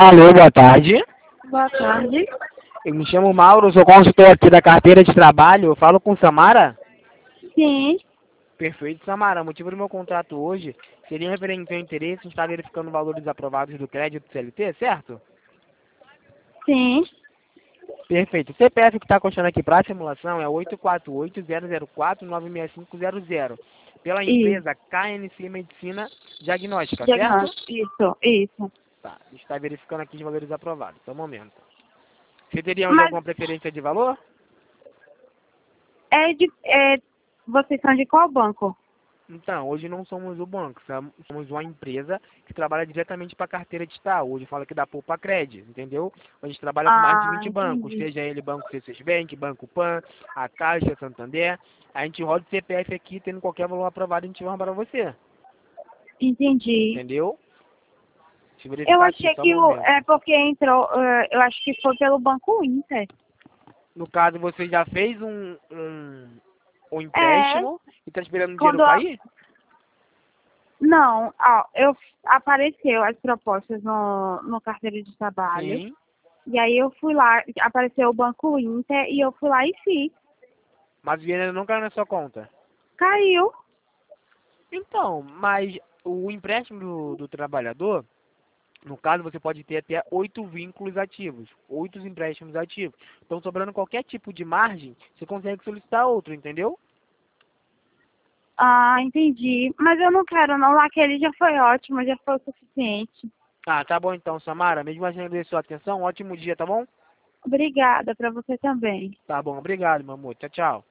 Alô, boa tarde. Boa tarde. Eu me chamo Mauro, sou consultor aqui da carteira de trabalho. Eu falo com Samara? Sim, Perfeito, Samara. O motivo do meu contrato hoje seria referente ao seu interesse em estar verificando valores aprovados do crédito CLT, certo? sim. Perfeito. O CPF que está constando aqui para a simulação é 848-004-96500. Pela Isso. empresa KNC Medicina Diagnóstica, certo? Diagnóstico. Isso. Tá, está verificando aqui os valores aprovados. Só um momento. Você teria Mas alguma preferência de valor? vocês são de qual banco? Então, hoje não somos o banco, somos uma empresa que trabalha diretamente para a carteira de Itaú. Hoje fala que dá Poupa Cred, entendeu? A gente trabalha com mais de Ah, 20 bancos, entendi. seja ele Banco C6 Bank, Banco Pan, a Caixa, Santander. A gente roda o CPF aqui, tendo qualquer valor aprovado, a gente vai para você, Entendi. entendeu? Deixa eu Eu verificar aqui, achei só um que momento. porque entrou, eu acho que foi pelo Banco Inter. No caso, você já fez um É, empréstimo e está esperando o dinheiro quando a- cair? não, ó, apareceu as propostas no carteira de trabalho. Sim. E aí eu fui lá, apareceu o Banco Inter e eu fui lá e fiz. Mas o dinheiro não caiu na sua conta. Caiu. Então, mas o empréstimo do trabalhador, no caso, você pode ter até 8 vínculos ativos, 8 empréstimos ativos. Então, sobrando qualquer tipo de margem, você consegue solicitar outro, entendeu? Ah, entendi. Mas eu não quero não. Aquele já foi ótimo, já foi o suficiente. Ah, tá bom então, Samara. Mesmo assim, agradeço a sua atenção. Um ótimo dia, tá bom? Obrigada para você também. Tá bom, obrigado, meu amor. Tchau, tchau.